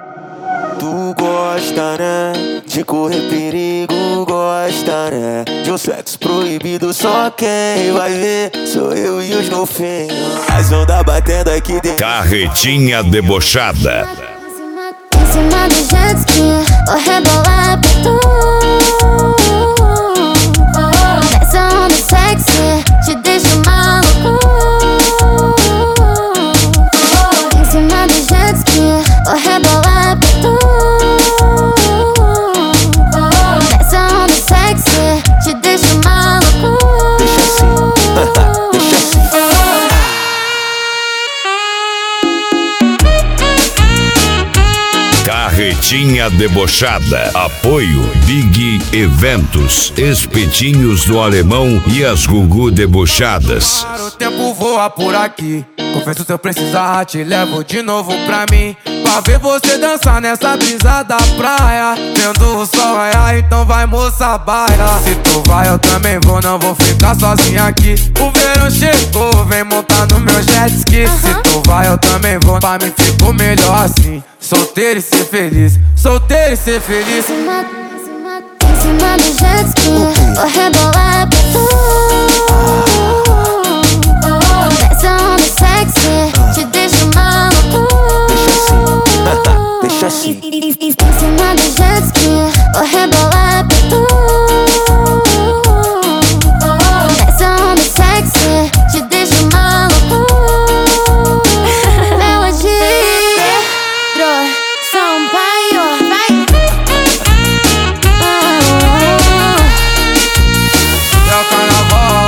Tu gosta, né? De correr perigo, gosta, né? De um sexo proibido, só quem vai ver sou eu e os golfinhos. As ondas batendo aqui dentro. Carretinha debochada. Em cima do jet ski, vou rebolar pra tu. Essa onda sexy te deixa maluco. Em cima do jet ski, vou rebolar pra tu. Essa onda sexy te deixa maluco. Deixa assim, deixa assim. Carretinha debochada. Apoio Big Eventos, Espetinhos do Alemão e as Gugu debochadas. O tempo voa por aqui. Confesso, se eu precisar, te levo de novo pra mim, pra ver você dançar nessa brisa da praia, vendo o sol raiar, então vai, moça, baila. Se tu vai, eu também vou, não vou ficar sozinha aqui. O verão chegou, vem montar no meu jet ski. Se tu vai, eu também vou, pra mim ficou melhor assim. Solteiro e ser feliz, solteiro e ser feliz. Em cima do jet ski, vou rebolar pra tu. Essa onda sexy te deixa maluco. Deixa assim, Em cima do jet ski, vou rebolar pra tu. Essa onda sexy te deixa maluco. Melodia, Sampaio, vai. É o carnaval.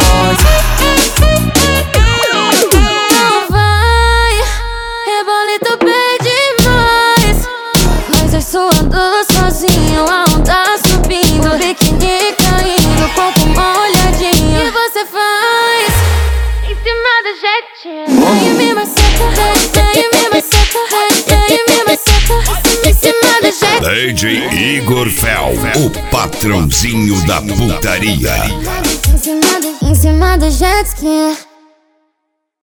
Não vai, rebolito bem demais. Mas eu suando sozinho, a onda subindo, o biquíni caindo, corpo molhadinho. E você faz em cima do jetinho. Daí me maceta, daí me maceta, daí me maceta. Em cima do jetinho. DJ Igor Fel, o patrãozinho da putaria. Em cima do jet ski.